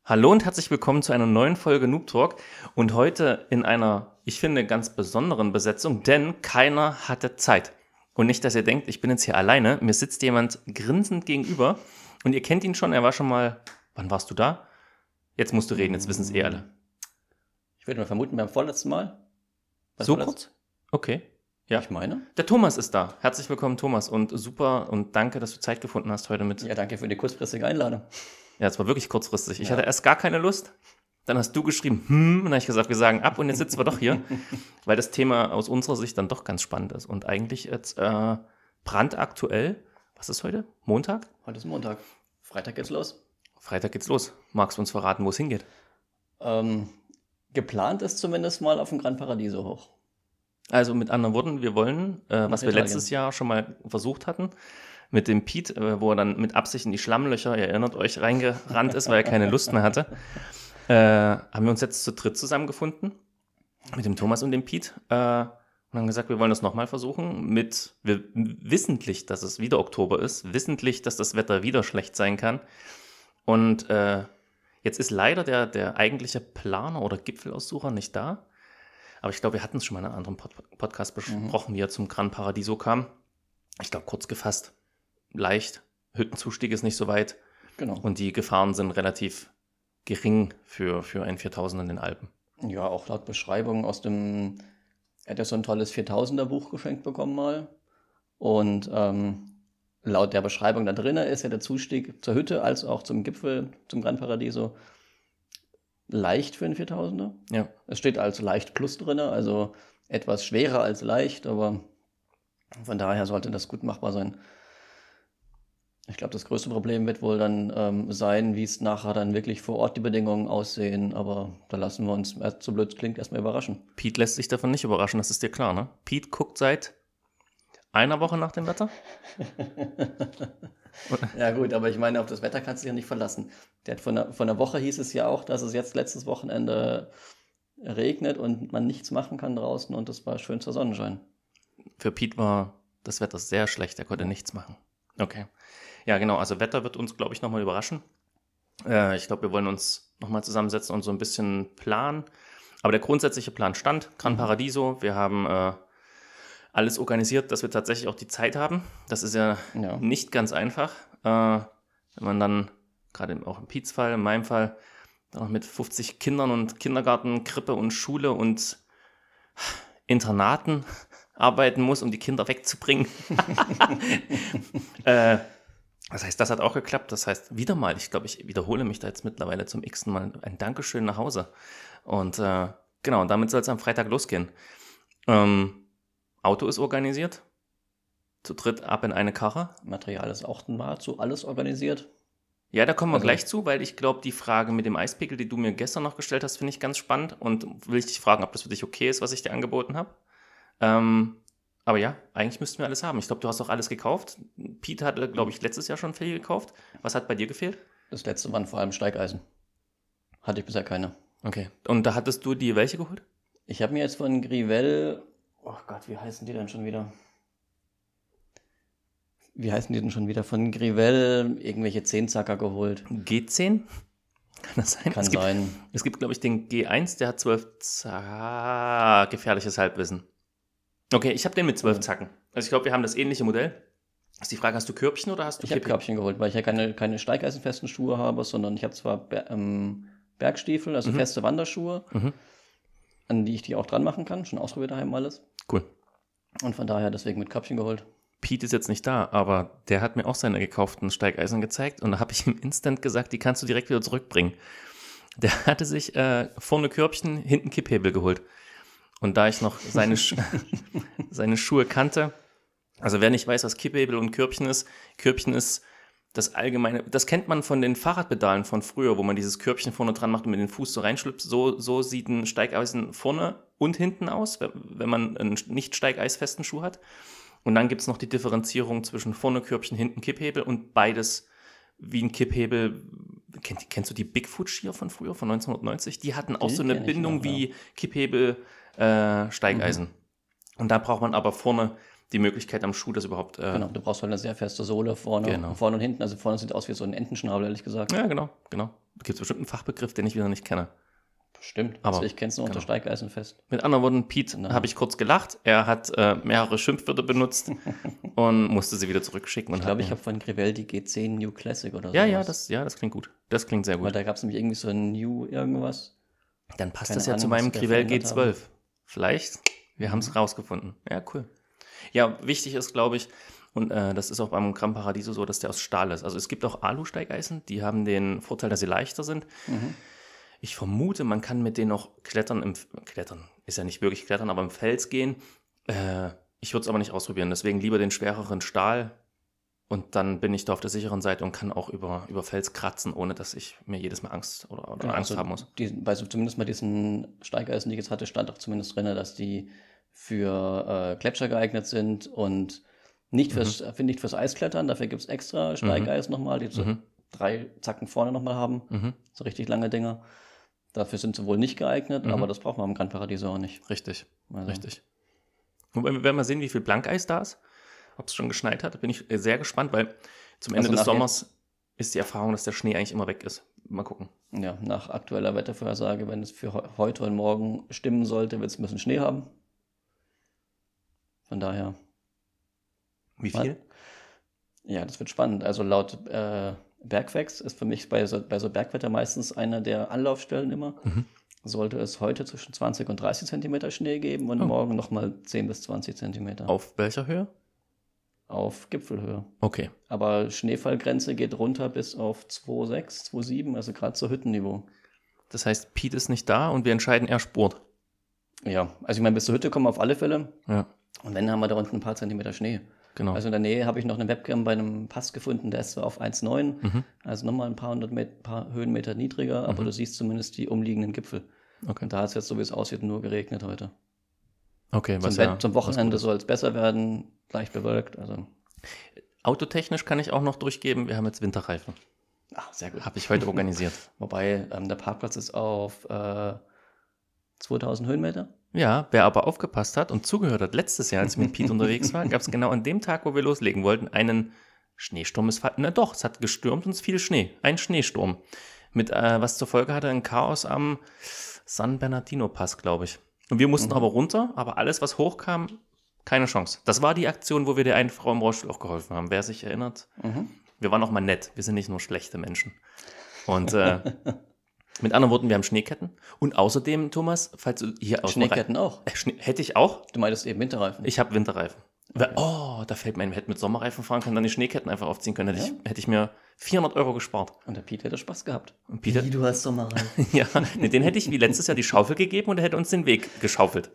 Hallo und herzlich willkommen zu einer neuen Folge Noob Talk und heute in einer, ich finde, ganz besonderen Besetzung, denn keiner hatte Zeit. Und nicht, dass ihr denkt, ich bin jetzt hier alleine, mir sitzt jemand grinsend gegenüber und ihr kennt ihn schon, er war schon mal, wann warst du da? Jetzt musst du reden, jetzt wissen es eh alle. Ich würde mal vermuten, beim vorletzten Mal. So kurz? Okay. Ja. Ich meine. Der Thomas ist da. Herzlich willkommen, Thomas, und super und danke, dass du Zeit gefunden hast heute mit. Ja, danke für die kurzfristige Einladung. Ja, es war wirklich kurzfristig. Ich Ja. hatte erst gar keine Lust. Dann hast du geschrieben, und dann habe ich gesagt, wir sagen ab und jetzt sitzen wir doch hier, weil das Thema aus unserer Sicht dann doch ganz spannend ist und eigentlich jetzt brandaktuell. Was ist heute? Montag? Heute ist Montag. Freitag geht's los. Freitag geht's los. Magst du uns verraten, wo es hingeht? Geplant ist zumindest mal auf dem Gran Paradiso hoch. Also mit anderen Worten, wir wollen, was wir Italien. letztes Jahr schon mal versucht hatten, mit dem Pete, wo er dann mit Absicht in die Schlammlöcher, ihr erinnert euch, reingerannt ist, weil er keine Lust mehr hatte, haben wir uns jetzt zu dritt zusammengefunden, mit dem Thomas und dem Pete, und haben gesagt, wir wollen das nochmal versuchen, wissentlich, dass es wieder Oktober ist, wissentlich, dass das Wetter wieder schlecht sein kann. Und jetzt ist leider der eigentliche Planer oder Gipfelaussucher nicht da. Aber ich glaube, wir hatten es schon mal in einem anderen Podcast besprochen, wie er zum Gran Paradiso kam. Ich glaube, kurz gefasst, leicht, Hüttenzustieg ist nicht so weit. Genau. Und die Gefahren sind relativ gering für ein 4000 in den Alpen. Ja, auch laut Beschreibung aus dem, er hat ja so ein tolles 4000er Buch geschenkt bekommen mal. Und laut der Beschreibung da drin ist ja der Zustieg zur Hütte als auch zum Gipfel, zum Gran Paradiso, leicht für einen 4000er. Ja. Es steht als leicht plus drin, also etwas schwerer als leicht, aber von daher sollte das gut machbar sein. Ich glaube, das größte Problem wird wohl dann sein, wie es nachher dann wirklich vor Ort die Bedingungen aussehen, aber da lassen wir uns, so blöd es klingt, erstmal überraschen. Pete lässt sich davon nicht überraschen, das ist dir klar, ne? Pete guckt seit einer Woche nach dem Wetter. Ja gut, aber ich meine, auf das Wetter kannst du dich ja nicht verlassen. Der hat von einer Woche hieß es ja auch, dass es jetzt letztes Wochenende regnet und man nichts machen kann draußen und das war schönster Sonnenschein. Für Pete war das Wetter sehr schlecht, er konnte nichts machen. Okay. Ja, genau, also Wetter wird uns, glaube ich, nochmal überraschen. Ich glaube, wir wollen uns nochmal zusammensetzen und so ein bisschen planen. Aber der grundsätzliche Plan stand, Gran Paradiso, wir haben alles organisiert, dass wir tatsächlich auch die Zeit haben. Das ist ja nicht ganz einfach, wenn man dann, gerade auch im Piets Fall, in meinem Fall, dann noch mit 50 Kindern und Kindergarten, Krippe und Schule und Internaten arbeiten muss, um die Kinder wegzubringen. Das heißt, das hat auch geklappt. Das heißt, wieder mal, ich glaube, ich wiederhole mich da jetzt mittlerweile zum x-ten Mal, ein Dankeschön nach Hause. Und genau, und damit soll es am Freitag losgehen. Auto ist organisiert. Zu dritt ab in eine Karre. Material ist auch nahezu alles organisiert. Ja, da kommen wir gleich zu, weil ich glaube, die Frage mit dem Eispickel, die du mir gestern noch gestellt hast, finde ich ganz spannend und will ich dich fragen, ob das für dich okay ist, was ich dir angeboten habe. Aber ja, eigentlich müssten wir alles haben. Ich glaube, du hast auch alles gekauft. Pete hatte, glaube ich, letztes Jahr schon viel gekauft. Was hat bei dir gefehlt? Das letzte waren vor allem Steigeisen. Hatte ich bisher keine. Okay. Und da hattest du die welche geholt? Ich habe mir jetzt von Grivell, oh Gott, wie heißen die denn schon wieder? Von Grivell irgendwelche 10-Zacker geholt. G10? Kann das sein? Kann sein. Es gibt, glaube ich, den G1, der hat 12 gefährliches Halbwissen. Okay, ich habe den mit 12 Zacken. Also ich glaube, wir haben das ähnliche Modell. Ist die Frage, hast du Körbchen oder hast du Ich habe Körbchen geholt, weil ich ja keine steigeisenfesten Schuhe habe, sondern ich habe zwar Bergstiefel, also feste Wanderschuhe, an die ich die auch dran machen kann. Schon ausprobiert daheim alles. Cool. Und von daher deswegen mit Körbchen geholt. Pete ist jetzt nicht da, aber der hat mir auch seine gekauften Steigeisen gezeigt und da habe ich ihm instant gesagt, die kannst du direkt wieder zurückbringen. Der hatte sich vorne Körbchen, hinten Kipphebel geholt. Und da ich noch seine Schuhe kannte, also wer nicht weiß, was Kipphebel und Körbchen ist das allgemeine, das kennt man von den Fahrradpedalen von früher, wo man dieses Körbchen vorne dran macht und mit den Fuß so reinschlüpft. So sieht ein Steigeisen vorne und hinten aus, wenn man einen nicht steigeisfesten Schuh hat. Und dann gibt es noch die Differenzierung zwischen vorne Körbchen, hinten Kipphebel und beides wie ein Kipphebel. Kennst du die Bigfoot-Skier von früher, von 1990? Die hatten auch so eine Bindung wie Kipphebel, Steigeisen. Und da braucht man aber vorne die Möglichkeit am Schuh, das überhaupt... Genau, du brauchst halt eine sehr feste Sohle vorne und hinten. Also vorne sieht aus wie so ein Entenschnabel, ehrlich gesagt. Ja, genau. Da gibt es bestimmt einen Fachbegriff, den ich wieder nicht kenne. Bestimmt, aber ich kenne es nur unter Steigeisenfest. Mit anderen Worten, Pete habe ich kurz gelacht. Er hat mehrere Schimpfwörter benutzt und musste sie wieder zurückschicken. Ich glaube, ich habe von Grivel die G10 New Classic oder so. Ja, das klingt gut. Das klingt sehr gut. Weil da gab es nämlich irgendwie so ein New irgendwas. Dann passt das ja zu meinem Grivel G12. Vielleicht, wir haben es rausgefunden. Ja, cool. Ja, wichtig ist, glaube ich, und das ist auch beim Gran Paradiso so, dass der aus Stahl ist. Also es gibt auch Alu-Steigeisen, die haben den Vorteil, dass sie leichter sind. Ich vermute, man kann mit denen auch klettern, ist ja nicht wirklich klettern, aber im Fels gehen. Ich würde es aber nicht ausprobieren, deswegen lieber den schwereren Stahl und dann bin ich da auf der sicheren Seite und kann auch über Fels kratzen, ohne dass ich mir jedes Mal Angst oder Angst haben muss. Bei zumindest mal diesen Steigeisen, die ich jetzt hatte, stand auch zumindest drin, dass die für Gletscher geeignet sind und nicht fürs Eisklettern. Dafür gibt es extra Steigeisen nochmal, die so 3 Zacken vorne nochmal haben, so richtig lange Dinger. Dafür sind sie wohl nicht geeignet, aber das braucht man am Gran Paradiso auch nicht. Richtig. Wobei wir werden mal sehen, wie viel Blankeis da ist, ob es schon geschneit hat. Da bin ich sehr gespannt, weil zum Ende des Sommers ist die Erfahrung, dass der Schnee eigentlich immer weg ist. Mal gucken. Ja, nach aktueller Wettervorhersage, wenn es für heute und morgen stimmen sollte, wird es ein bisschen Schnee haben. Von daher. Wie viel? Ja, das wird spannend. Also laut Bergfacts ist für mich bei so Bergwetter meistens einer der Anlaufstellen immer. Sollte es heute zwischen 20 und 30 Zentimeter Schnee geben und morgen nochmal 10 bis 20 Zentimeter. Auf welcher Höhe? Auf Gipfelhöhe. Okay. Aber Schneefallgrenze geht runter bis auf 2,6, 2,7, also gerade zu Hüttenniveau. Das heißt, Pete ist nicht da und wir entscheiden, er spurt. Ja, also ich meine, bis zur Hütte kommen wir auf alle Fälle. Ja. Und wenn, haben wir da unten ein paar Zentimeter Schnee. Genau. Also in der Nähe habe ich noch eine Webcam bei einem Pass gefunden, der ist zwar auf 1,9, also nochmal ein paar Höhenmeter niedriger, aber du siehst zumindest die umliegenden Gipfel. Okay. Und da hat es jetzt, so wie es aussieht, nur geregnet heute. Okay, Zum Wochenende soll es besser werden, leicht bewölkt. Also. Autotechnisch kann ich auch noch durchgeben, wir haben jetzt Winterreifen. Ach, sehr gut. Habe ich heute organisiert. Wobei der Parkplatz ist auf 2000 Höhenmeter. Ja, wer aber aufgepasst hat und zugehört hat, letztes Jahr, als ich mit Pete unterwegs war, gab es genau an dem Tag, wo wir loslegen wollten, einen Schneesturm. Es hat gestürmt und es fiel Schnee. Ein Schneesturm. Mit, was zur Folge hatte, ein Chaos am San Bernardino Pass, glaube ich. Und wir mussten aber runter, aber alles, was hochkam, keine Chance. Das war die Aktion, wo wir der einen Frau im Rollstuhl auch geholfen haben. Wer sich erinnert? Wir waren auch mal nett. Wir sind nicht nur schlechte Menschen. Und mit anderen Worten, wir haben Schneeketten. Und außerdem, Thomas, falls du hier aus Schneeketten auch? Hätte ich auch. Du meintest eben Winterreifen. Ich habe Winterreifen. Okay. Oh, da fällt mir ein, wir hätten mit Sommerreifen fahren können, dann die Schneeketten einfach aufziehen können. Hätte ich mir 400 € gespart. Und der Pete hätte Spaß gehabt. Und Peter, du hast Sommerreifen. ja, den hätte ich wie letztes Jahr die Schaufel gegeben und er hätte uns den Weg geschaufelt.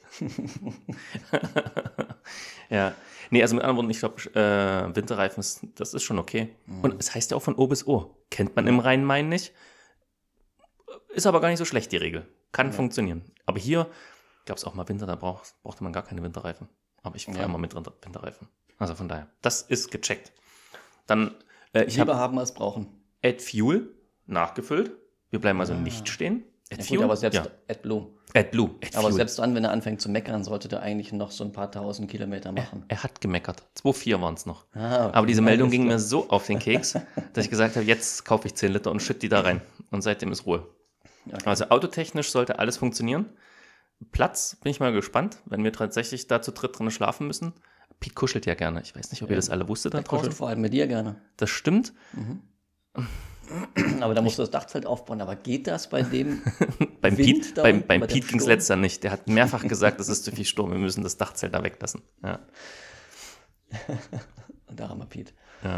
Ja. Nee, also mit anderen Worten, ich glaube, Winterreifen, das ist schon okay. Und es heißt ja auch von O bis O. Kennt man im Rhein-Main nicht. Ist aber gar nicht so schlecht, die Regel. Kann funktionieren. Aber hier gab es auch mal Winter, da brauchte man gar keine Winterreifen. Aber ich fahre immer mit Winterreifen. Also von daher, das ist gecheckt. Dann, ich habe haben als brauchen. AdFuel nachgefüllt. Wir bleiben also nicht stehen. AdFuel, gut, aber selbst AdBlue. AdBlue. Aber selbst dann, wenn er anfängt zu meckern, sollte der eigentlich noch so ein paar 1000 Kilometer machen. Er hat gemeckert. 2,4 waren es noch. Okay. Aber diese Meldung ging mir so auf den Keks, dass ich gesagt habe, jetzt kaufe ich 10 Liter und schütte die da rein. Und seitdem ist Ruhe. Okay. Also autotechnisch sollte alles funktionieren. Platz, bin ich mal gespannt, wenn wir tatsächlich da zu dritt drin schlafen müssen. Pete kuschelt ja gerne. Ich weiß nicht, ob ihr das alle wusstet da draußen. Kuschelt vor allem mit dir gerne. Das stimmt. Aber da musst du das Dachzelt aufbauen. Aber geht das bei dem beim Wind Pete, beim Pete ging es letztes Jahr nicht. Der hat mehrfach gesagt, es ist zu viel Sturm, wir müssen das Dachzelt da weglassen. Ja. Da haben wir Pete.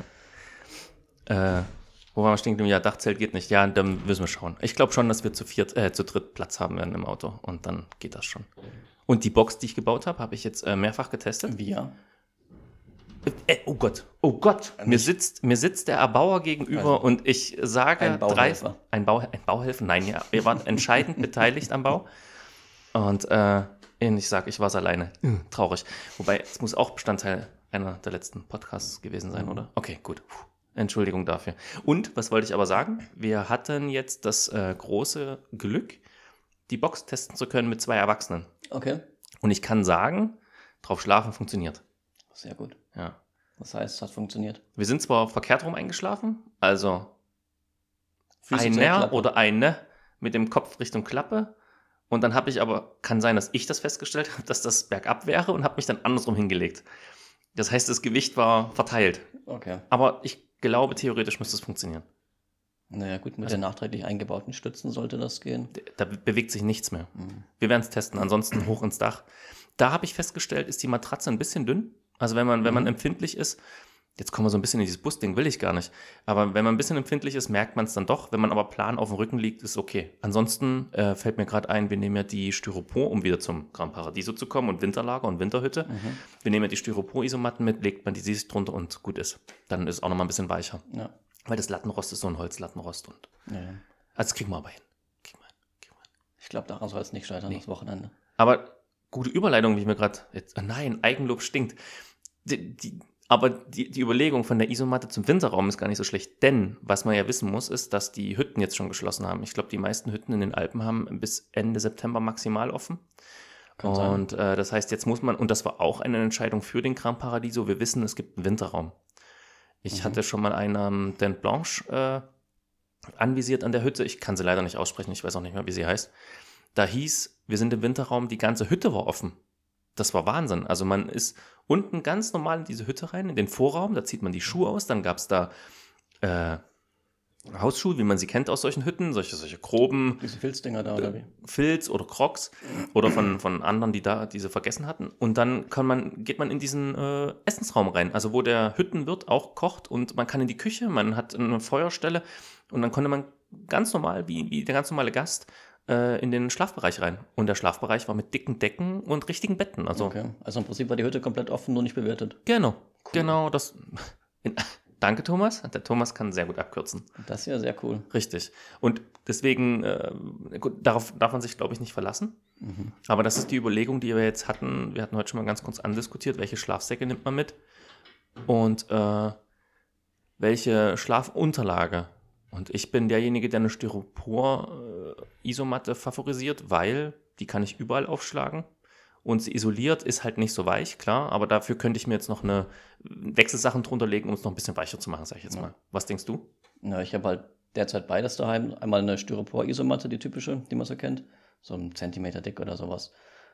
Ja. Wo waren wir stehen geblieben? Ja, Dachzelt geht nicht. Ja, dann müssen wir schauen. Ich glaube schon, dass wir zu dritt Platz haben werden im Auto. Und dann geht das schon. Und die Box, die ich gebaut habe, habe ich jetzt mehrfach getestet. Wir? Oh Gott. Mir sitzt der Erbauer gegenüber und ich sage... Ein Bauhelfer. Ein Bauhelfer? Nein, ja. Wir waren entscheidend beteiligt am Bau. Und ich sage, ich war es alleine. Traurig. Wobei, es muss auch Bestandteil einer der letzten Podcasts gewesen sein, oder? Okay, gut. Entschuldigung dafür. Und, was wollte ich aber sagen? Wir hatten jetzt das große Glück, die Box testen zu können mit 2 Erwachsenen. Okay. Und ich kann sagen, drauf schlafen funktioniert. Sehr gut. Ja. Das heißt, es hat funktioniert. Wir sind zwar verkehrt rum eingeschlafen, also Füße zur einer Klappe. oder eine mit dem Kopf Richtung Klappe. Und dann habe ich aber, kann sein, dass ich das festgestellt habe, dass das bergab wäre und habe mich dann andersrum hingelegt. Das heißt, das Gewicht war verteilt. Okay. Aber ich glaube, theoretisch müsste es funktionieren. Naja, gut, mit den nachträglich eingebauten Stützen sollte das gehen. Da bewegt sich nichts mehr. Wir werden es testen, ansonsten hoch ins Dach. Da habe ich festgestellt, ist die Matratze ein bisschen dünn. Also wenn man empfindlich ist, jetzt kommen wir so ein bisschen in dieses Busding, will ich gar nicht. Aber wenn man ein bisschen empfindlich ist, merkt man es dann doch. Wenn man aber plan auf dem Rücken liegt, ist okay. Ansonsten fällt mir gerade ein, wir nehmen ja die Styropor, um wieder zum Gran Paradiso zu kommen und Winterlager und Winterhütte. Wir nehmen ja die Styropor-Isomatten mit, legt man die Sicht drunter und gut ist. Dann ist es auch nochmal ein bisschen weicher. Ja. Weil das Lattenrost ist so ein Holzlattenrost. Und Ja. also das kriegen wir aber hin. Ich glaube, daran soll es nicht scheitern, das Wochenende. Aber gute Überleitung, wie ich mir gerade jetzt. Nein, Eigenlob stinkt. Aber die Überlegung von der Isomatte zum Winterraum ist gar nicht so schlecht. Denn, was man ja wissen muss, ist, dass die Hütten jetzt schon geschlossen haben. Ich glaube, die meisten Hütten in den Alpen haben bis Ende September maximal offen. Kann sein. Und das heißt, jetzt muss man, und das war auch eine Entscheidung für den Gran Paradiso, wir wissen, es gibt einen Winterraum. Ich hatte schon mal einen Dent Blanche anvisiert an der Hütte. Ich kann sie leider nicht aussprechen, ich weiß auch nicht mehr, wie sie heißt. Da hieß, wir sind im Winterraum, die ganze Hütte war offen. Das war Wahnsinn. Also man ist unten ganz normal in diese Hütte rein, in den Vorraum, da zieht man die Schuhe aus, dann gab es da Hausschuhe, wie man sie kennt aus solchen Hütten, solche groben Diese Filzdinger da, oder wie? Filz oder Crocs oder von anderen, die da diese vergessen hatten. Und dann geht man in diesen Essensraum rein, also wo der Hüttenwirt auch kocht und man kann in die Küche, man hat eine Feuerstelle und dann konnte man ganz normal, wie der ganz normale Gast, in den Schlafbereich rein. Und der Schlafbereich war mit dicken Decken und richtigen Betten. Also, Okay. Also im Prinzip war die Hütte komplett offen, nur nicht bewertet. Genau, genau, das. Danke, Thomas. Der Thomas kann sehr gut abkürzen. Das ist ja sehr cool. Richtig. Und deswegen, gut, darauf darf man sich, glaube ich, nicht verlassen. Aber das ist die Überlegung, die wir jetzt hatten. Wir hatten heute schon mal ganz kurz andiskutiert, welche Schlafsäcke nimmt man mit und welche Schlafunterlage. Und ich bin derjenige, der eine Styropor-Isomatte favorisiert, weil die kann ich überall aufschlagen. Und sie isoliert, ist halt nicht so weich, klar, aber dafür könnte ich mir jetzt noch eine Wechselsachen drunter legen, um es noch ein bisschen weicher zu machen, sag ich jetzt mal. Was denkst du? Na, ich habe halt derzeit beides daheim. Einmal eine Styropor-Isomatte, die typische, die man so kennt. So 1 Zentimeter dick oder sowas.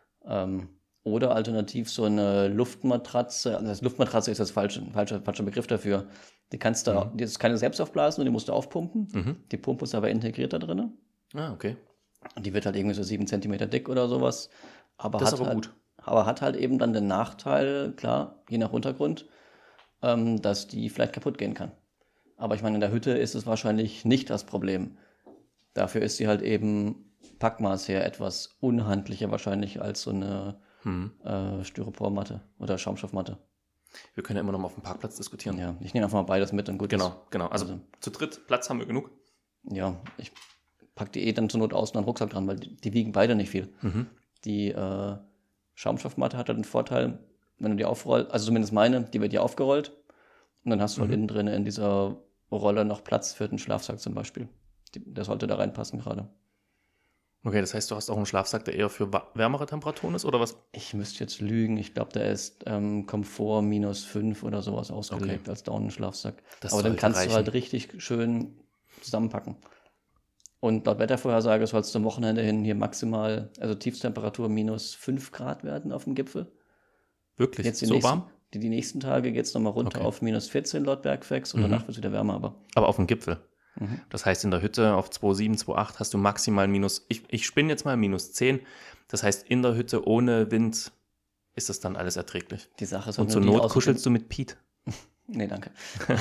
Oder alternativ so eine Luftmatratze. Also Luftmatratze ist das falscher Begriff dafür. Die kannst du, die ist keine Selbstaufblasen und die musst du aufpumpen. Die Pumpe ist aber integriert da drin. Ah, okay. Und die wird halt irgendwie so 7 Zentimeter dick oder sowas. Das ist aber halt, gut. Aber hat halt eben dann den Nachteil, klar, je nach Untergrund, dass die vielleicht kaputt gehen kann. Aber ich meine, in der Hütte ist es wahrscheinlich nicht das Problem. Dafür ist sie halt eben Packmaß her etwas unhandlicher wahrscheinlich als so eine Styropormatte oder Schaumstoffmatte. Wir können ja immer noch mal auf dem Parkplatz diskutieren. Ja, ich nehme einfach mal beides mit und gut ist. Genau. Also zu dritt Platz haben wir genug. Ja, ich packe die dann zur Not außen an den Rucksack dran, weil die wiegen beide nicht viel. Die Schaumstoffmatte hat halt den Vorteil, wenn du die aufrollst, also zumindest meine, die wird ja aufgerollt und dann hast du halt innen drin in dieser Rolle noch Platz für den Schlafsack zum Beispiel. Der sollte da reinpassen gerade. Okay, das heißt, du hast auch einen Schlafsack, der eher für wärmere Temperaturen ist, oder was? Ich müsste jetzt lügen, ich glaube, der ist Komfort -5 oder sowas ausgelegt als Daunenschlafsack. Aber dann kannst du halt richtig schön zusammenpacken. Und laut Wettervorhersage soll es zum Wochenende hin hier maximal, also Tiefstemperatur -5 Grad werden auf dem Gipfel. Wirklich? Jetzt so warm? Die nächsten Tage geht es nochmal runter auf -14 laut Bergfex und danach wird es wieder wärmer. Aber auf dem Gipfel? Das heißt, in der Hütte auf 2,7, 2,8 hast du maximal ich spinne jetzt mal -10. Das heißt, in der Hütte ohne Wind ist das dann alles erträglich. Die Sache ist und zur Not kuschelst du mit Piet. Nee, danke.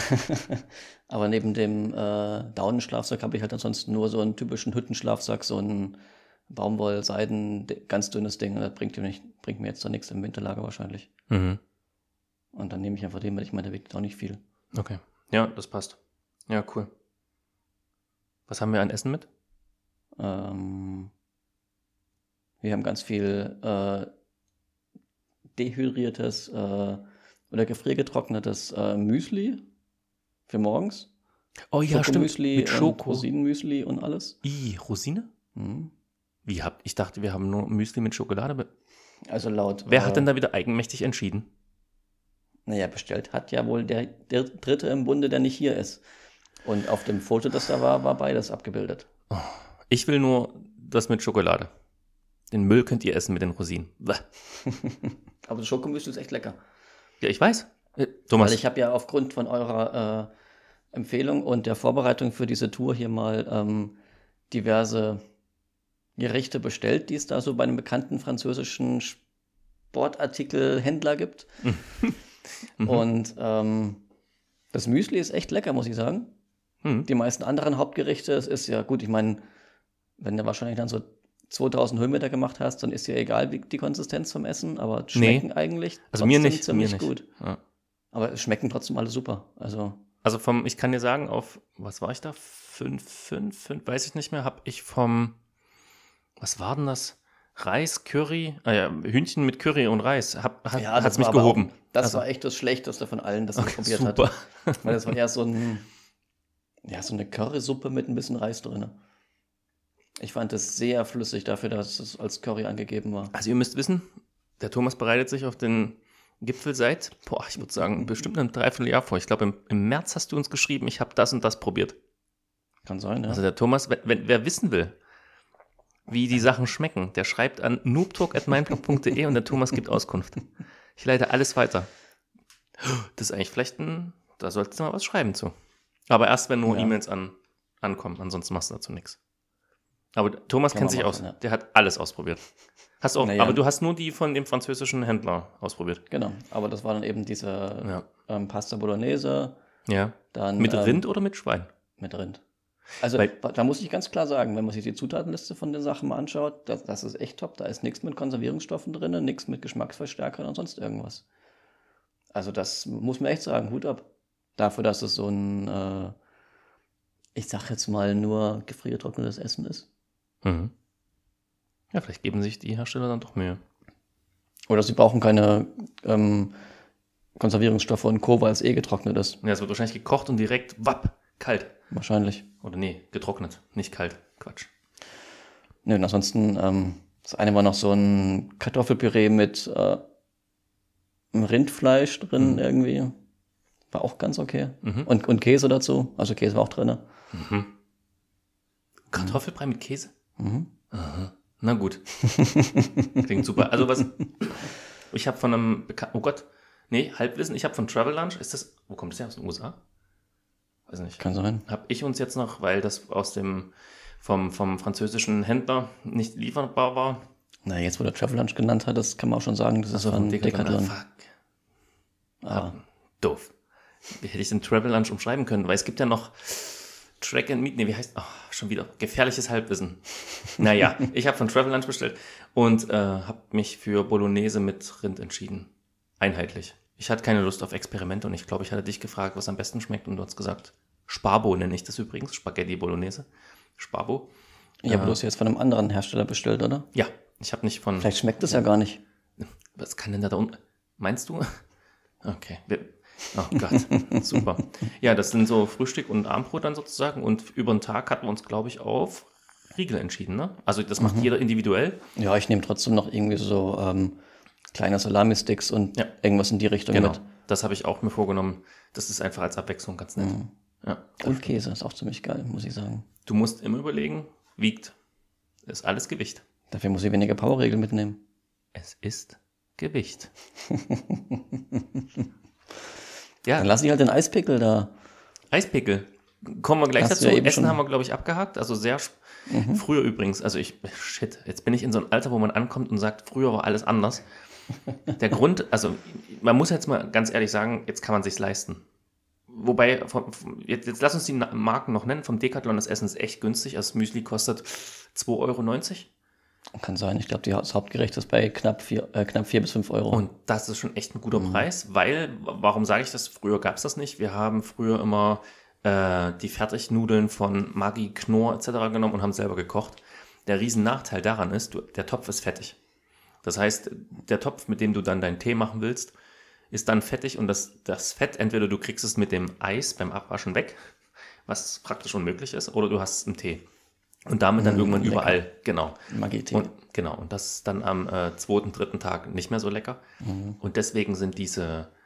Aber neben dem Daunenschlafsack habe ich halt ansonsten nur so einen typischen Hüttenschlafsack, so ein Baumwoll-, Seiden-, ganz dünnes Ding. Das bringt mir jetzt da nichts im Winterlager wahrscheinlich. Und dann nehme ich einfach den, weil ich meine, der wiegt auch nicht viel. Okay, ja, das passt. Ja, cool. Was haben wir an Essen mit? Wir haben ganz viel dehydriertes oder gefriergetrocknetes Müsli für morgens. Oh ja, stimmt. Müsli mit Schoko. Rosinenmüsli und alles. Rosine? Ich dachte, wir haben nur Müsli mit Schokolade. Also laut. Wer hat denn da wieder eigenmächtig entschieden? Naja, bestellt hat ja wohl der Dritte im Bunde, der nicht hier ist. Und auf dem Foto, das da war beides abgebildet. Ich will nur das mit Schokolade. Den Müll könnt ihr essen mit den Rosinen. Bäh. Aber das Schokomüsli ist echt lecker. Ja, ich weiß. Thomas, Weil ich habe ja aufgrund von eurer Empfehlung und der Vorbereitung für diese Tour hier mal diverse Gerichte bestellt, die es da so bei einem bekannten französischen Sportartikelhändler gibt. Und das Müsli ist echt lecker, muss ich sagen. Die meisten anderen Hauptgerichte, es ist ja gut, ich meine, wenn du wahrscheinlich dann so 2000 Höhenmeter gemacht hast, dann ist ja egal, wie die Konsistenz vom Essen, aber schmecken eigentlich also mir trotzdem nicht, ziemlich mir nicht. gut. Ja. Aber es schmecken trotzdem alle super. Also Ich kann dir sagen, auf, was war ich da? 5, weiß ich nicht mehr, habe ich was war denn das? Reis, Curry, Hühnchen mit Curry und Reis, hat's mich war aber gehoben. Auch, das war echt das Schlechteste von allen, das ich probiert hatte. Super. Weil das war eher so eine Currysuppe mit ein bisschen Reis drin. Ich fand es sehr flüssig dafür, dass es als Curry angegeben war. Also ihr müsst wissen, der Thomas bereitet sich auf den Gipfel seit, ich würde sagen, bestimmt ein Dreivierteljahr vor. Ich glaube, im März hast du uns geschrieben, ich habe das und das probiert. Kann sein, ja. Also der Thomas, wer wissen will, wie die Sachen schmecken, der schreibt an noobtalk@meinblog.de und der Thomas gibt Auskunft. Ich leite alles weiter. Das ist eigentlich vielleicht da solltest du mal was schreiben zu. Aber erst, wenn nur E-Mails ankommen, ansonsten machst du dazu nichts. Aber Thomas kennt sich aus, der hat alles ausprobiert. Aber du hast nur die von dem französischen Händler ausprobiert. Genau, aber das war dann eben diese Pasta Bolognese. Ja. Dann, mit Rind oder mit Schwein? Mit Rind. Also da muss ich ganz klar sagen, wenn man sich die Zutatenliste von den Sachen mal anschaut, das ist echt top. Da ist nichts mit Konservierungsstoffen drin, nichts mit Geschmacksverstärkern und sonst irgendwas. Also das muss man echt sagen, Hut ab. Dafür, dass es so ein, ich sag jetzt mal, nur gefriertrocknetes Essen ist. Mhm. Ja, vielleicht geben sich die Hersteller dann doch Mühe. Oder sie brauchen keine Konservierungsstoffe und Co., weil es getrocknet ist. Ja, es wird wahrscheinlich gekocht und direkt, kalt. Wahrscheinlich. Oder nee, getrocknet, nicht kalt. Quatsch. Nö, und ansonsten, das eine war noch so ein Kartoffelpüree mit Rindfleisch drin irgendwie. War auch ganz okay. Und Käse dazu. Also Käse war auch drin. Kartoffelbrei mit Käse? Aha. Na gut. Klingt super. Also ich habe von einem Halbwissen, ich habe von Travel Lunch, wo kommt das her, aus den USA? Weiß nicht. Kann sein. Habe ich uns jetzt noch, weil das vom französischen Händler nicht lieferbar war. Na, jetzt wo der Travel Lunch genannt hat, das kann man auch schon sagen, das ist von Decathlon. Fuck. Doof. Wie hätte ich den Travel Lunch umschreiben können? Weil es gibt ja noch Track and Meet, wie heißt, schon wieder, gefährliches Halbwissen. Naja, ich habe von Travel Lunch bestellt und habe mich für Bolognese mit Rind entschieden. Einheitlich. Ich hatte keine Lust auf Experimente und ich glaube, ich hatte dich gefragt, was am besten schmeckt und du hast gesagt, Sparbo nenne ich das übrigens, Spaghetti Bolognese. Sparbo. Ja, bloß jetzt von einem anderen Hersteller bestellt, oder? Ja, ich habe nicht von... Vielleicht schmeckt es ja gar nicht. Was kann denn da unten... Meinst du? Okay. Oh Gott, super. Ja, das sind so Frühstück und Abendbrot dann sozusagen und über den Tag hatten wir uns, glaube ich, auf Riegel entschieden, ne? Also das macht jeder individuell. Ja, ich nehme trotzdem noch irgendwie so kleine Salami-Sticks und irgendwas in die Richtung mit. Das habe ich auch mir vorgenommen. Das ist einfach als Abwechslung ganz nett. Ja. Und Käse ist auch ziemlich geil, muss ich sagen. Du musst immer überlegen, wiegt. Ist alles Gewicht. Dafür muss ich weniger Powerregel mitnehmen. Es ist Gewicht. Ja. Dann lass ich halt den Eispickel da. Eispickel. Kommen wir gleich dazu. Essen haben wir, glaube ich, abgehakt. Also sehr früher übrigens. Also jetzt bin ich in so einem Alter, wo man ankommt und sagt, früher war alles anders. Der Grund, also man muss jetzt mal ganz ehrlich sagen, jetzt kann man sich's leisten. Wobei, jetzt lass uns die Marken noch nennen. Vom Decathlon, das Essen ist echt günstig. Das Müsli kostet 2,90 €. Kann sein. Ich glaube, das Hauptgericht ist bei knapp 4 bis 5 Euro. Und das ist schon echt ein guter Preis, weil, warum sage ich das? Früher gab es das nicht. Wir haben früher immer die Fertignudeln von Maggi, Knorr etc. genommen und haben selber gekocht. Der riesen Nachteil daran ist, der Topf ist fettig. Das heißt, der Topf, mit dem du dann deinen Tee machen willst, ist dann fettig und das Fett, entweder du kriegst es mit dem Eis beim Abwaschen weg, was praktisch unmöglich ist, oder du hast es im Tee. Und damit dann irgendwann lecker. Überall, genau. Maggi-Tee. Und das ist dann am 2., 3. Tag nicht mehr so lecker. Und deswegen sind diese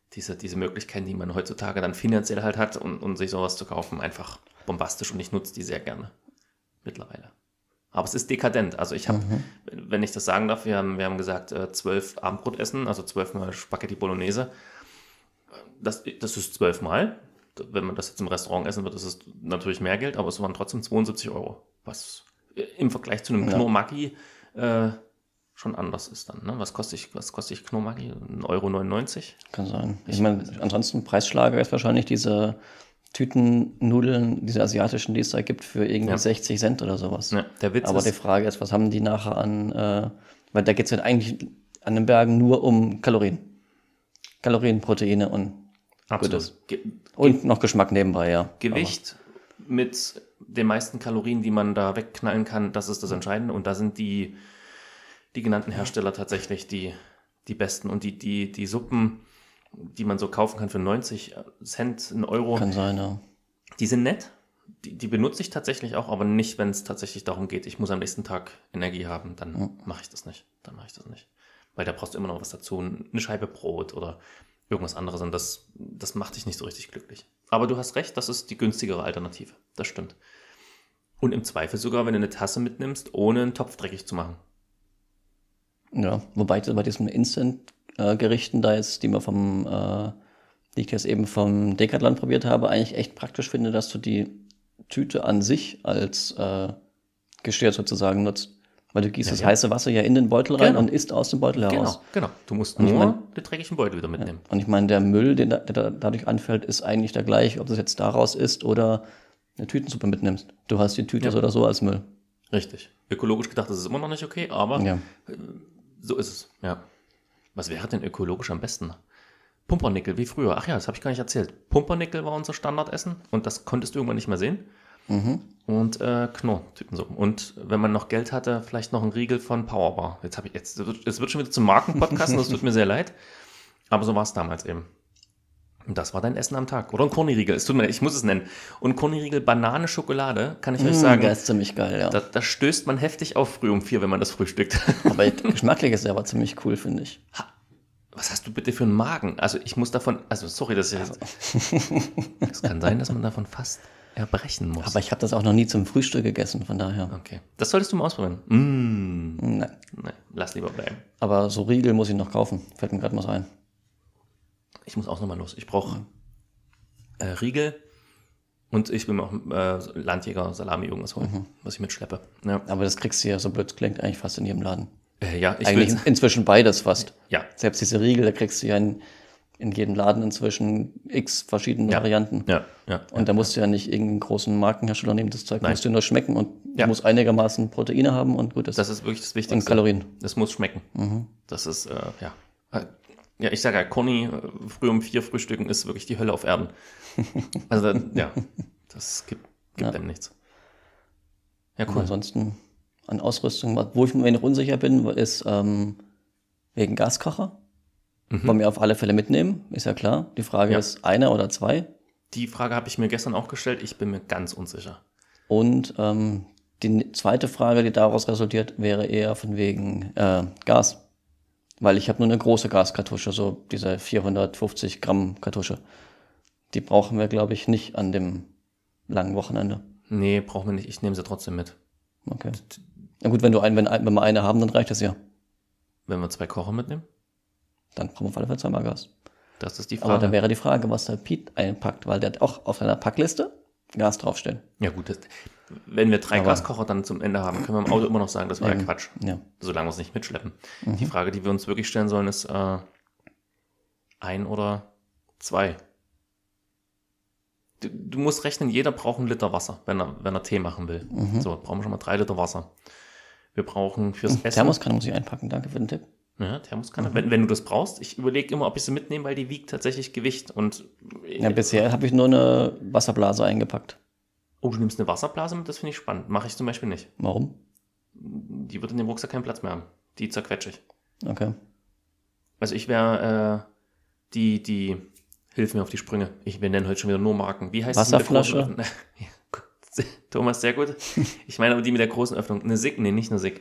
diese Möglichkeiten, die man heutzutage dann finanziell halt hat und sich sowas zu kaufen, einfach bombastisch und ich nutze die sehr gerne mittlerweile. Aber es ist dekadent. Also ich habe, wenn ich das sagen darf, wir haben gesagt, 12 Abendbrotessen, also 12 Mal Spaghetti Bolognese. Das ist 12 Mal. Wenn man das jetzt im Restaurant essen wird, ist es natürlich mehr Geld, aber es waren trotzdem 72 Euro. Was im Vergleich zu einem Knorr Maggi schon anders ist dann. Ne? Was kostet ich Knorr Maggi? 1,99 €? Kann sein. Ich meine, ansonsten Preisschlager ist wahrscheinlich diese Tütennudeln, diese asiatischen, die es da gibt, für irgendwie 60 Cent oder sowas. Ja, der Witz aber ist, die Frage ist, was haben die nachher an, weil da geht es ja eigentlich an den Bergen nur um Kalorien. Kalorien, Proteine und absolut. Und noch Geschmack nebenbei, ja. Gewicht mit den meisten Kalorien, die man da wegknallen kann, das ist das Entscheidende. Und da sind die genannten Hersteller tatsächlich die besten. Und die Suppen, die man so kaufen kann für 90 Cent, 1 Euro. Kann sein, ja. Die sind nett. Die benutze ich tatsächlich auch, aber nicht, wenn es tatsächlich darum geht, ich muss am nächsten Tag Energie haben, dann mache ich das nicht. Weil da brauchst du immer noch was dazu, eine Scheibe Brot oder irgendwas anderes und das macht dich nicht so richtig glücklich. Aber du hast recht, das ist die günstigere Alternative. Das stimmt. Und im Zweifel sogar, wenn du eine Tasse mitnimmst, ohne einen Topf dreckig zu machen. Ja, wobei bei diesen Instant-Gerichten da jetzt, die ich jetzt eben vom Decathlon probiert habe, eigentlich echt praktisch finde, dass du die Tüte an sich als Geschirr sozusagen nutzt. Weil du gießt das heiße Wasser ja in den Beutel rein und isst aus dem Beutel heraus. Genau. Du musst nur den dreckigen Beutel wieder mitnehmen. Und ich meine, der Müll, der dadurch anfällt, ist eigentlich der gleiche, ob du es jetzt daraus isst oder eine Tütensuppe mitnimmst. Du hast die Tüte so oder so als Müll. Richtig. Ökologisch gedacht ist es immer noch nicht okay, aber so ist es. Ja. Was wäre denn ökologisch am besten? Pumpernickel, wie früher. Ach ja, das habe ich gar nicht erzählt. Pumpernickel war unser Standardessen und das konntest du irgendwann nicht mehr sehen. Und Knorr-Tütensuppen. Und wenn man noch Geld hatte, vielleicht noch ein Riegel von Powerbar. Es wird schon wieder zum Markenpodcast und das tut mir sehr leid. Aber so war es damals eben. Und das war dein Essen am Tag. Oder ein Korniriegel. Es tut mir leid, ich muss es nennen. Und Korniriegel Banane Schokolade, kann ich euch sagen. Das ist ziemlich geil, ja. Da stößt man heftig auf früh um 4, wenn man das frühstückt. Aber geschmacklich ist es aber ziemlich cool, finde ich. Was hast du bitte für einen Magen? Also ich muss davon, sorry, es kann sein, dass man davon fast erbrechen muss. Aber ich habe das auch noch nie zum Frühstück gegessen, von daher. Okay, das solltest du mal ausprobieren. Nein, lass lieber bleiben. Aber so Riegel muss ich noch kaufen, fällt mir gerade mal so ein. Ich muss auch nochmal los. Ich brauche Riegel und ich will mir auch Landjäger, Salami, irgendwas holen, was ich mitschleppe. Ja. Aber das kriegst du ja, so blöd klingt, eigentlich fast in jedem Laden. Ich eigentlich inzwischen beides fast. Ja. Selbst diese Riegel, da kriegst du ja in jedem Laden inzwischen x verschiedene Varianten. Ja. Und da musst du ja nicht irgendeinen großen Markenhersteller nehmen, das Zeug musst du nur schmecken und muss einigermaßen Proteine haben und gut ist. Das ist wirklich das Wichtigste. Und Kalorien. Das muss schmecken. Das ist, Ja, ich sage ja, Conny, früh um 4 frühstücken ist wirklich die Hölle auf Erden. Also, das gibt einem nichts. Ja, cool. Und ansonsten an Ausrüstung, wo ich mir noch unsicher bin, ist wegen Gaskocher. Wollen wir auf alle Fälle mitnehmen, ist ja klar. Die Frage ist, 1 oder 2? Die Frage habe ich mir gestern auch gestellt. Ich bin mir ganz unsicher. Und die zweite Frage, die daraus resultiert, wäre eher von wegen Gas. Weil ich habe nur eine große Gaskartusche, so diese 450 Gramm Kartusche. Die brauchen wir, glaube ich, nicht an dem langen Wochenende. Nee, brauchen wir nicht. Ich nehme sie trotzdem mit. Okay. Na gut, wenn wir eine haben, dann reicht das ja. Wenn wir 2 Kocher mitnehmen? Dann brauchen wir auf alle Fälle 2-mal Gas. Das ist die Frage. Aber da wäre die Frage, was der Pete einpackt, weil der hat auch auf seiner Packliste Gas draufstehen. Ja gut, wenn wir 3 Gaskocher dann zum Ende haben, können wir im Auto immer noch sagen, das war ja Quatsch. Ja. Solange wir es nicht mitschleppen. Die Frage, die wir uns wirklich stellen sollen, ist 1 oder 2. Du musst rechnen, jeder braucht 1 Liter Wasser, wenn er Tee machen will. So, brauchen wir schon mal 3 Liter Wasser. Wir brauchen fürs Essen... Thermoskanne muss ich einpacken, danke für den Tipp. Ja, Thermoskanne, wenn du das brauchst. Ich überlege immer, ob ich sie mitnehme, weil die wiegt tatsächlich Gewicht. Und ja, bisher habe ich nur eine Wasserblase eingepackt. Oh, du nimmst eine Wasserblase mit? Das finde ich spannend. Mache ich zum Beispiel nicht. Warum? Die wird in dem Rucksack keinen Platz mehr haben. Die zerquetsche ich. Okay. Also ich wäre die hilf mir auf die Sprünge. Wir nennen heute schon wieder nur Marken. Wie heißt Wasserflasche? Thomas, sehr gut. Ich meine aber die mit der großen Öffnung. Eine SIG? Nee, nicht eine SIG.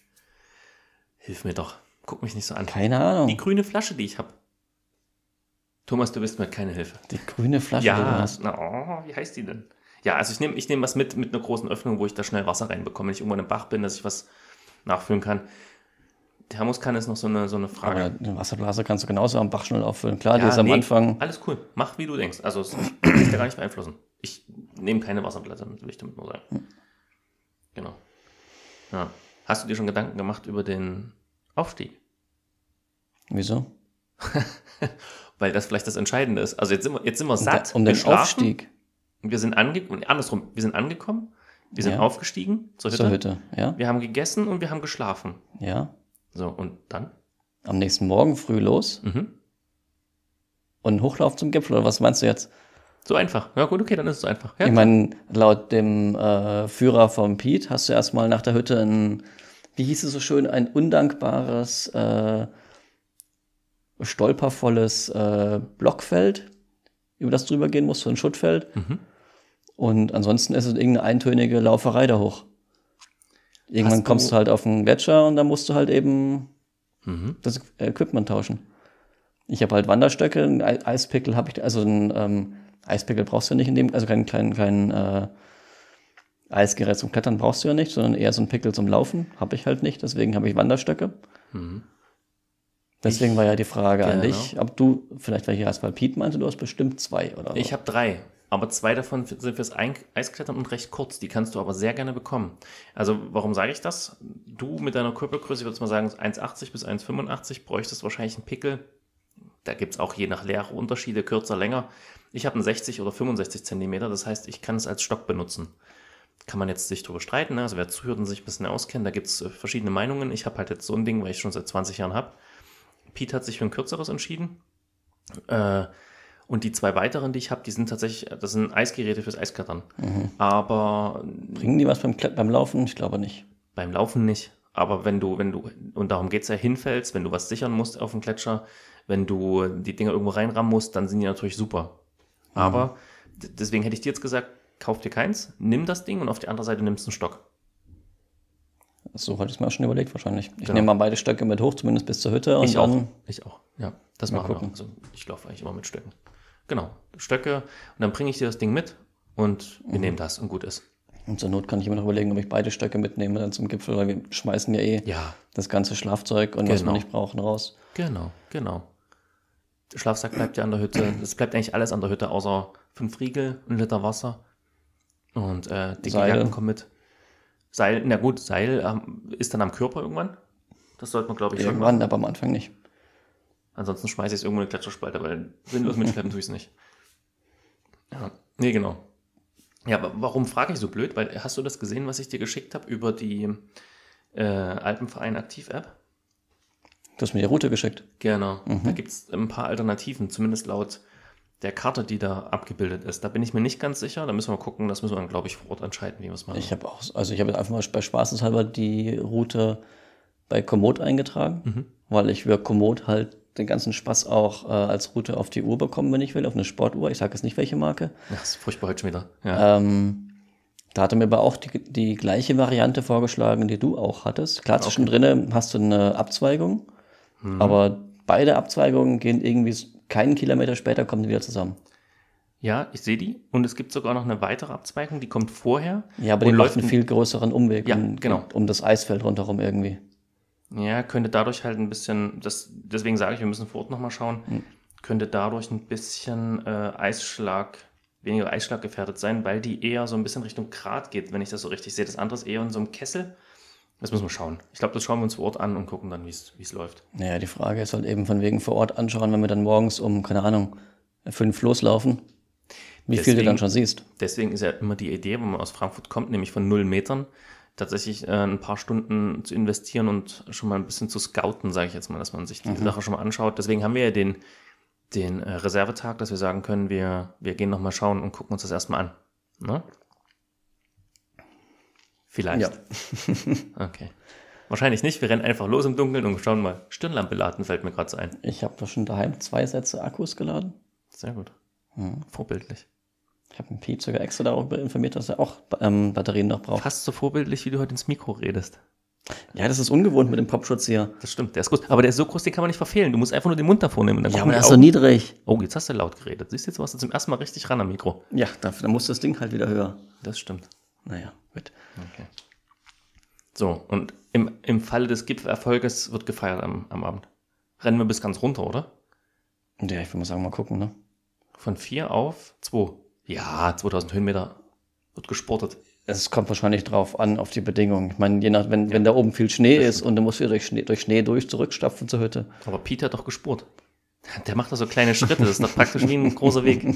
Hilf mir doch. Guck mich nicht so an. Keine Ahnung. Die grüne Flasche, die ich habe. Thomas, du bist mir keine Hilfe. Die grüne Flasche, die du Ja, hast. wie heißt die denn? Ja, also ich nehm was mit einer großen Öffnung, wo ich da schnell Wasser reinbekomme, wenn ich irgendwo in einem Bach bin, dass ich was nachfüllen kann. Thermoskanne ist noch so eine Frage. Aber eine Wasserblase kannst du genauso am Bach schnell auffüllen. Klar, die Ja, ist am nee, Anfang. alles cool. Mach, wie du denkst. Also, ich kann dich da gar nicht beeinflussen. Ich nehme keine Wasserblätter, will ich damit nur sagen. Genau. Ja. Hast du dir schon Gedanken gemacht über den Aufstieg? Wieso? Weil das vielleicht das Entscheidende ist. Also, jetzt sind wir satt. Um wir den schlafen, Aufstieg Wir sind andersrum. Wir sind angekommen. Wir sind Ja. aufgestiegen zur Hütte. zur Hütte. Ja? Wir haben gegessen und wir haben geschlafen. Ja. So, und dann? Am nächsten Morgen früh los Mhm. und Hochlauf zum Gipfel. Oder was meinst du jetzt? So einfach. Ja, gut, okay, dann ist es so einfach. Ja, Ich klar. meine, laut dem Führer vom Piet hast du erstmal nach der Hütte wie hieß es so schön, ein undankbares, stolpervolles Blockfeld, über das drüber gehen musst, so ein Schuttfeld. Mhm. Und ansonsten ist es irgendeine eintönige Lauferei da hoch. Irgendwann Hast kommst du- du halt auf einen Gletscher und dann musst du halt eben Mhm. das Equipment tauschen. Ich habe halt Wanderstöcke, einen Eispickel habe ich, also einen Eispickel brauchst du ja nicht in dem, also kein Eisgerät zum Klettern brauchst du ja nicht, sondern eher so einen Pickel zum Laufen. Habe ich halt nicht, deswegen habe ich Wanderstöcke. Mhm. Deswegen war ja die Frage an Genau. dich, ob du, vielleicht weil ich erst mal Piet meinte, du hast bestimmt 2 oder so. Ich habe 3, aber 2 davon sind fürs Eisklettern und recht kurz. Die kannst du aber sehr gerne bekommen. Also warum sage ich das? Du mit deiner Körpergröße, ich würde mal sagen 1,80 bis 1,85 bräuchtest wahrscheinlich einen Pickel. Da gibt es auch je nach Lehre Unterschiede, kürzer, länger. Ich habe einen 60 oder 65 Zentimeter, das heißt, ich kann es als Stock benutzen. Kann man jetzt sich drüber streiten, ne? Also wer zuhört und sich ein bisschen auskennt, da gibt es verschiedene Meinungen. Ich habe halt jetzt so ein Ding, weil ich schon seit 20 Jahren habe. Pete hat sich für ein kürzeres entschieden. Und die 2 weiteren, die ich habe, die sind tatsächlich, das sind Eisgeräte fürs Eisklettern. Aber Bringen die was beim Laufen? Ich glaube nicht. beim Laufen nicht. Aber wenn du, und darum geht es ja, hinfällst, wenn du was sichern musst auf dem Gletscher, wenn du die Dinger irgendwo reinrammen musst, dann sind die natürlich super. Aber deswegen hätte ich dir jetzt gesagt, kauf dir keins, nimm das Ding und auf die andere Seite nimmst du einen Stock. So hatte ich es mir auch schon überlegt wahrscheinlich. Ich Genau. nehme mal beide Stöcke mit hoch, zumindest bis zur Hütte. Und Ich auch. dann, Ich auch. Ja, das Mal machen wir. gucken. Also ich laufe eigentlich immer mit Stöcken. Genau, Stöcke. Und dann bringe ich dir das Ding mit und wir nehmen das und gut ist. Und zur Not kann ich immer noch überlegen, ob ich beide Stöcke mitnehme dann zum Gipfel, weil wir schmeißen ja Ja, das ganze Schlafzeug und was wir Genau. nicht brauchen raus. genau. Der Schlafsack bleibt ja an der Hütte. Es bleibt eigentlich alles an der Hütte, außer 5 Riegel, 1 Liter Wasser. Und dicke Seil. Jacken kommen mit. Seil ist dann am Körper irgendwann. Das sollte man, glaube ich, schon Irgendwann, machen. aber am Anfang nicht. Ansonsten schmeiße ich es irgendwo in eine Gletscherspalte, weil sinnlos mitschleppen tue ich es nicht. Ja, nee, genau. Ja, aber warum frage ich so blöd? Weil hast du das gesehen, was ich dir geschickt habe über die Alpenverein Aktiv-App? Du hast mir die Route geschickt. Genau. Da gibt es ein paar Alternativen, zumindest laut der Karte, die da abgebildet ist. Da bin ich mir nicht ganz sicher. Da müssen wir gucken. Das müssen wir dann, glaube ich, vor Ort entscheiden, wie wir es machen. Ich habe einfach mal bei Spaßeshalber die Route bei Komoot eingetragen, weil ich für Komoot halt den ganzen Spaß auch als Route auf die Uhr bekommen, wenn ich will, auf eine Sportuhr. Ich sage jetzt nicht, welche Marke. Ja, das ist furchtbar heute schon wieder. Ja. Da hat er mir aber auch die gleiche Variante vorgeschlagen, die du auch hattest. Klar, zwischendrin hast du eine Abzweigung, aber beide Abzweigungen gehen irgendwie keinen Kilometer später, kommen die wieder zusammen. Ja, ich sehe die. Und es gibt sogar noch eine weitere Abzweigung, die kommt vorher. Ja, aber und die läuft läuft einen viel größeren Umweg Ja, genau. um das Eisfeld rundherum irgendwie. Ja, könnte dadurch halt ein bisschen, deswegen sage ich, wir müssen vor Ort nochmal schauen, könnte dadurch ein bisschen weniger Eisschlag gefährdet sein, weil die eher so ein bisschen Richtung Grat geht, wenn ich das so richtig sehe. Das andere ist eher in so einem Kessel. Das müssen wir schauen. Ich glaube, das schauen wir uns vor Ort an und gucken dann, wie es läuft. Naja, die Frage ist halt eben von wegen vor Ort anschauen, wenn wir dann morgens um, keine Ahnung, 5 loslaufen, wie viel du Deswegen- dann schon siehst. Deswegen ist ja immer die Idee, wenn man aus Frankfurt kommt, nämlich von 0 Metern, tatsächlich ein paar Stunden zu investieren und schon mal ein bisschen zu scouten, sage ich jetzt mal, dass man sich die Sache schon mal anschaut. Deswegen haben wir ja den Reservetag, dass wir sagen können, wir gehen nochmal schauen und gucken uns das erstmal an. Ne? Vielleicht. Ja. Okay. Wahrscheinlich nicht. Wir rennen einfach los im Dunkeln und schauen mal. Stirnlampe laden, fällt mir gerade so ein. Ich habe doch schon daheim 2 Sätze Akkus geladen. Sehr gut. Vorbildlich. Ich habe einen Piet sogar extra darüber informiert, dass er auch Batterien noch braucht. Fast so vorbildlich, wie du heute ins Mikro redest. Ja, das ist ungewohnt mit dem Popschutz hier. Das stimmt, der ist groß. Aber der ist so groß, den kann man nicht verfehlen. Du musst einfach nur den Mund davor nehmen. Und dann Ja, gucken aber die er ist so Augen. niedrig. Oh, jetzt hast du laut geredet. Siehst du, jetzt warst du zum ersten Mal richtig ran am Mikro. Ja, da muss das Ding halt wieder höher. Das stimmt. Naja, gut. Okay. So, und im Falle des Gipfelerfolges wird gefeiert am Abend. Rennen wir bis ganz runter, oder? Ja, ich würde mal sagen, mal gucken, ne? Von 4 auf 2. Ja, 2000 Höhenmeter wird gesportet. Es kommt wahrscheinlich drauf an, auf die Bedingungen. Ich meine, je nach, wenn da oben viel Schnee ist und du musst wieder durch Schnee zurückstapfen zur Hütte. Aber Peter hat doch gespurt. Der macht da so kleine Schritte. Das ist doch praktisch wie ein großer Weg.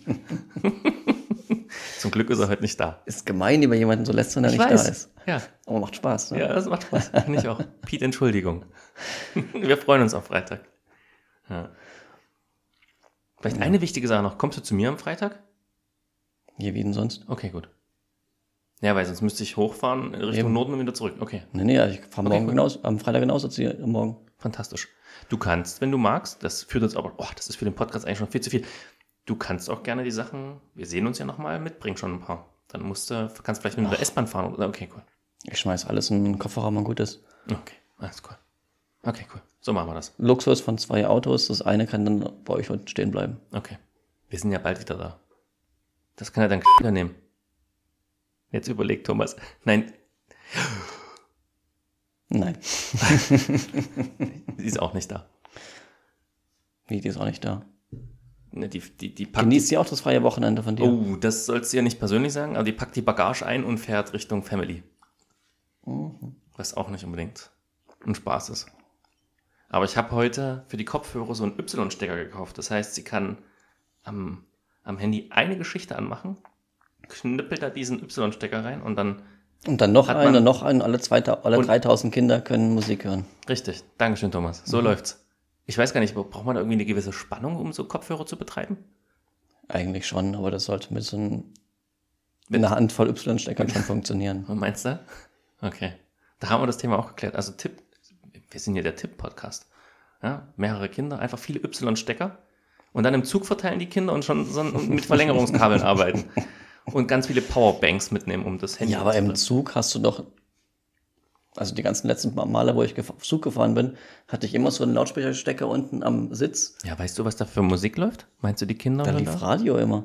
Zum Glück ist er heute nicht da. Ist gemein, über jemanden so lästern, der Ich nicht weiß. da ist. Ja. Aber macht Spaß, ne? Ja, das macht Spaß. Finde ich auch. Pete, Entschuldigung. Wir freuen uns auf Freitag. Ja. Vielleicht eine wichtige Sache noch. Kommst du zu mir am Freitag? Hier, wie denn sonst? Okay, gut. Ja, weil sonst müsste ich hochfahren in Richtung Eben. Norden und wieder zurück. Okay, Nee, ich fahre Okay, cool. am Freitag genauso zu dir morgen. fantastisch. Du kannst, wenn du magst, das führt uns aber, das ist für den Podcast eigentlich schon viel zu viel. Du kannst auch gerne die Sachen, wir sehen uns ja nochmal, mitbringen schon ein paar. Dann kannst vielleicht mit der S-Bahn fahren. Oder? Okay, cool. Ich schmeiß alles in den Kofferraum und gut ist. Okay, alles cool. Okay, cool. So machen wir das. Luxus von 2 Autos. Das eine kann dann bei euch heute stehen bleiben. Okay. Wir sind ja bald wieder da. Das kann er dann wieder nehmen. Jetzt überlegt Thomas. Nein, Nein. sie ist auch nicht da. Wie, die ist auch nicht da. Ne, die packt Genießt sie auch das freie Wochenende von dir? Oh, das sollst du ja nicht persönlich sagen, aber die packt die Bagage ein und fährt Richtung Family. Was auch nicht unbedingt ein Spaß ist. Aber ich habe heute für die Kopfhörer so einen Y-Stecker gekauft. Das heißt, sie kann am Handy eine Geschichte anmachen, knüppelt da diesen Y-Stecker rein und dann, Und dann noch Hat einen man- und noch einen. Alle 3000 Kinder können Musik hören. richtig, Dankeschön Thomas, so läuft's. Ich weiß gar nicht, braucht man da irgendwie eine gewisse Spannung, um so Kopfhörer zu betreiben? Eigentlich schon, aber das sollte mit so einer Handvoll Y-Steckern schon funktionieren. Was meinst du? Okay, da haben wir das Thema auch geklärt. Also Tipp, wir sind ja der Tipp-Podcast. Ja, mehrere Kinder, einfach viele Y-Stecker und dann im Zug verteilen die Kinder und schon so mit Verlängerungskabeln arbeiten. Und ganz viele Powerbanks mitnehmen, um das Handy Ja, aber zu im Zug hast du doch, also die ganzen letzten Male, wo ich Zug gefahren bin, hatte ich immer so einen Lautsprecherstecker unten am Sitz. Ja, weißt du, was da für Musik läuft? Meinst du die Kinder? Da oder lief Radio immer.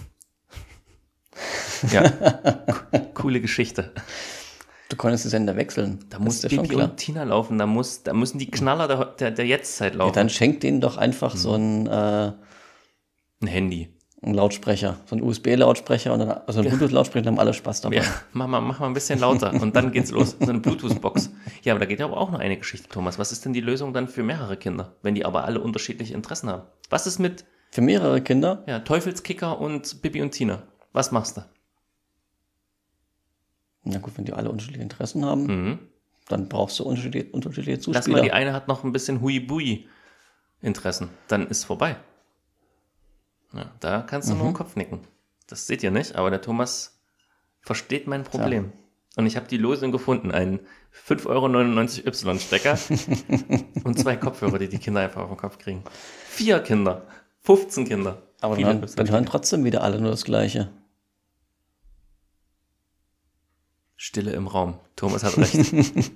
Ja, coole Geschichte. Du konntest die Sender wechseln. Da Das muss ist dir schon Bibi klar. und Tina laufen, da müssen die Knaller der Jetztzeit Ja, laufen. dann schenkt denen doch einfach so einen Ein Handy. Lautsprecher, so einen USB-Lautsprecher und dann, also einen Bluetooth-Lautsprecher, dann haben alle Spaß dabei. Ja, mach mal ein bisschen lauter und dann geht's los. So eine Bluetooth-Box. Ja, aber da geht aber auch noch eine Geschichte, Thomas. Was ist denn die Lösung dann für mehrere Kinder, wenn die aber alle unterschiedliche Interessen haben? Was ist mit Für mehrere Kinder, Teufelskicker und Bibi und Tina? Was machst du? na gut, wenn die alle unterschiedliche Interessen haben, Mhm. dann brauchst du unterschiedliche Zuspieler. Lass mal, die eine hat noch ein bisschen Hui-Bui-Interessen. Dann ist vorbei. Ja, da kannst du nur den Kopf nicken. Das seht ihr nicht, aber der Thomas versteht mein Problem. Und ich habe die Lösung gefunden. Einen 5,99 € Y-Stecker und 2 Kopfhörer, die Kinder einfach auf den Kopf kriegen. 4 Kinder. 15 Kinder. Aber Viele dann hören trotzdem wieder alle nur das Gleiche. Stille im Raum. Thomas hat recht.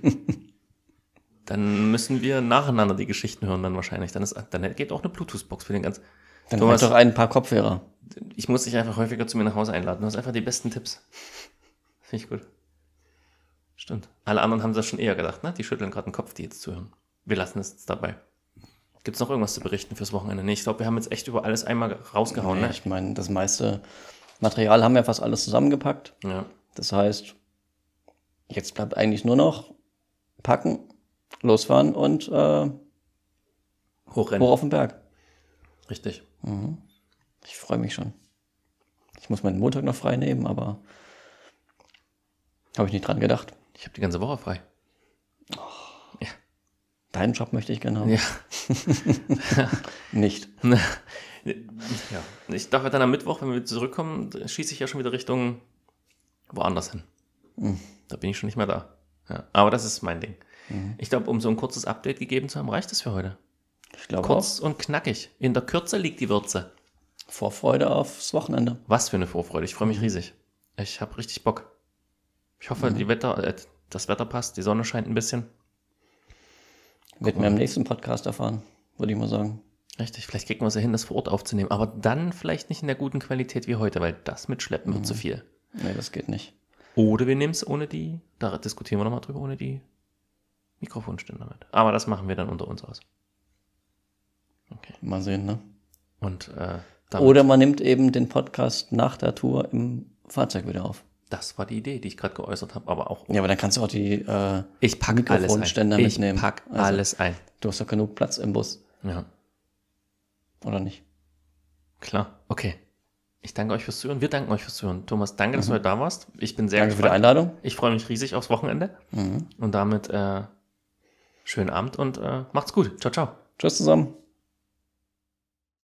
Dann müssen wir nacheinander die Geschichten hören dann wahrscheinlich. Dann geht auch eine Bluetooth-Box für den ganzen. Dann Thomas, halt doch ein paar Kopfhörer. ich muss dich einfach häufiger zu mir nach Hause einladen. Du hast einfach die besten Tipps. Finde ich gut. Stimmt. Alle anderen haben das schon eher gedacht, ne? Die schütteln gerade den Kopf, die jetzt zuhören. Wir lassen es jetzt dabei. Gibt es noch irgendwas zu berichten fürs Wochenende? Nee, ich glaube, wir haben jetzt echt über alles einmal rausgehauen, Ja, ne? ich meine, das meiste Material haben wir fast alles zusammengepackt. Ja. Das heißt, jetzt bleibt eigentlich nur noch packen, losfahren und Hochrennen. hoch auf den Berg. Richtig. Ich freue mich schon. Ich muss meinen Montag noch frei nehmen, aber habe ich nicht dran gedacht. Ich habe die ganze Woche frei. Deinen Job möchte ich gerne haben. Ja. Nicht. Ja. Ich darf dann am Mittwoch, wenn wir zurückkommen, schieße ich ja schon wieder Richtung woanders hin. Da bin ich schon nicht mehr da. Ja. Aber das ist mein Ding. Ich glaube, um so ein kurzes Update gegeben zu haben, reicht es für heute. Ich glaube Kurz und knackig. In der Kürze liegt die Würze. auch. Vorfreude aufs Wochenende. Was für eine Vorfreude. Ich freue mich riesig. Ich habe richtig Bock. Ich hoffe, das Wetter passt, die Sonne scheint ein bisschen. Wird mir im nächsten Podcast erfahren, würde ich mal sagen. Richtig, vielleicht kriegen wir es ja hin, das vor Ort aufzunehmen. Aber dann vielleicht nicht in der guten Qualität wie heute, weil das mit Schleppen wird zu viel. Nee, das geht nicht. Oder wir nehmen es ohne die, da diskutieren wir nochmal drüber, ohne die Mikrofonständer mit. Aber das machen wir dann unter uns aus. Okay. Mal sehen, ne? Und Oder man nimmt eben den Podcast nach der Tour im Fahrzeug wieder auf. das war die Idee, die ich gerade geäußert habe, aber auch. Ja, aber dann kannst du auch die Ich packe Mikrofonständer alles ein. mitnehmen. Ich pack Also, alles ein. Du hast doch genug Platz im Bus, Ja, oder nicht? klar. Okay. Ich danke euch fürs Zuhören. Wir danken euch fürs Zuhören. Thomas, danke, dass du heute da warst. Ich bin sehr Danke für die gespannt. Einladung. Ich freue mich riesig aufs Wochenende. Und damit schönen Abend und macht's gut. Ciao, ciao. Tschüss zusammen.